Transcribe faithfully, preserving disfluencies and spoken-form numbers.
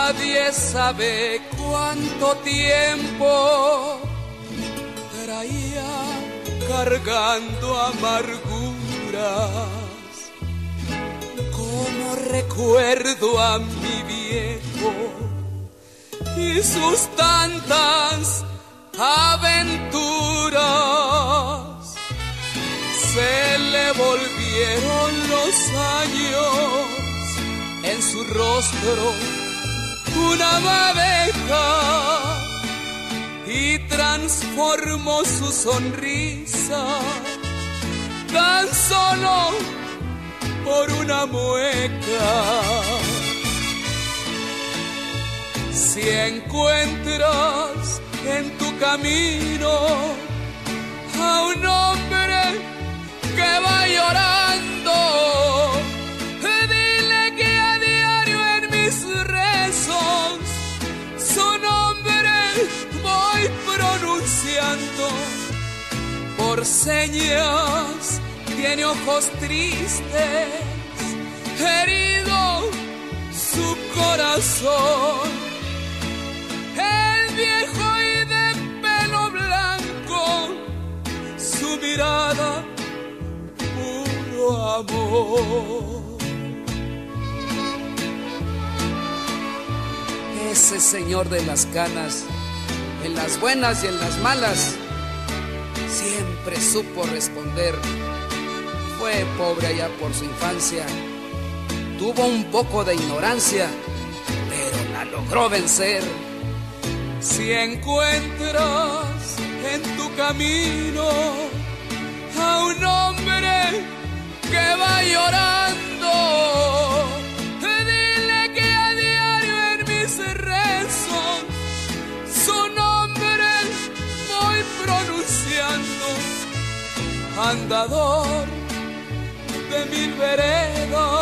Nadie sabe cuánto tiempo traía cargando amarguras, como recuerdo a mi viejo y sus tantas aventuras. Se le volvieron los años en su rostro una madeja y transformó su sonrisa tan solo por una mueca. Si encuentras en tu camino a un hombre que va llorando, dile que a diario en mis rezos su nombre voy pronunciando. Por señas tiene ojos tristes, herido su corazón. El viejo y de pelo blanco, su mirada puro amor. Ese señor de las canas, en las buenas y en las malas, siempre supo responder. Fue pobre allá por su infancia, tuvo un poco de ignorancia, pero la logró vencer. Si encuentras en tu camino a un hombre que va llorando, dile que a diario en mis rezos su nombre voy pronunciando. Andador de mil veredas,